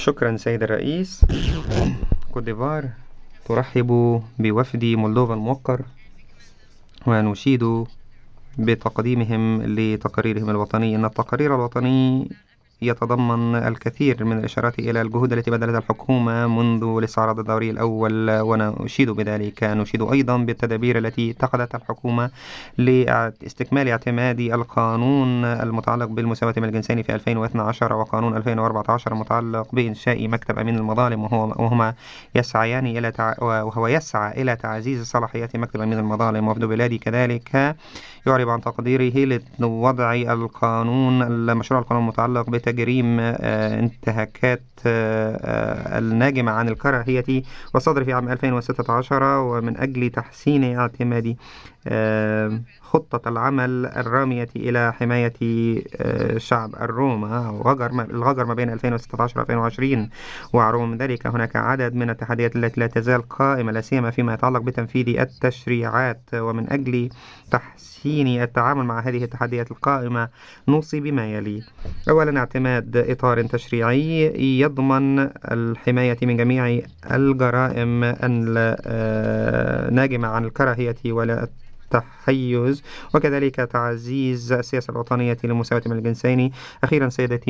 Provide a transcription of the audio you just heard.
شكرا سيد الرئيس. كوت ديفوار ترحب بوفد مولدوفا الموقر ونشيد بتقديمهم لتقاريرهم الوطني. إن التقرير الوطني يتضمن الكثير من الإشارات إلى الجهود التي بذلتها الحكومة منذ الاستعراض الدوري الأول، ونشيد بذلك. نشيد أيضا بالتدابير التي اتخذتها الحكومة لاستكمال اعتماد القانون المتعلق بالمساواة بين الجنسين في 2012 وقانون 2014 المتعلق بإنشاء مكتب أمين المظالم، وهو يسعى إلى تعزيز صلاحيات مكتب أمين المظالم. وفد بلادي كذلك يعرب عن تقديره لوضع المشروع القانون المتعلق بتجريم انتهاكات الناجمة عن الكراهية والصدر في عام 2016، ومن أجل تحسين اعتماد خطة العمل الرامية إلى حماية شعب الروما الغجر ما بين 2016 و 2020. وعلى الرغم من ذلك هناك عدد من التحديات التي لا تزال قائمة، لا سيما فيما يتعلق بتنفيذ التشريعات. ومن أجل تحسين التعامل مع هذه التحديات القائمة نوصي بما يلي: أولا، اعتماد إطار تشريعي يضمن الحماية من جميع الجرائم الناجمة عن الكراهية ولا التحيز، وكذلك تعزيز السياسة الوطنية للمساواة بين الجنسين. أخيرا سيدتي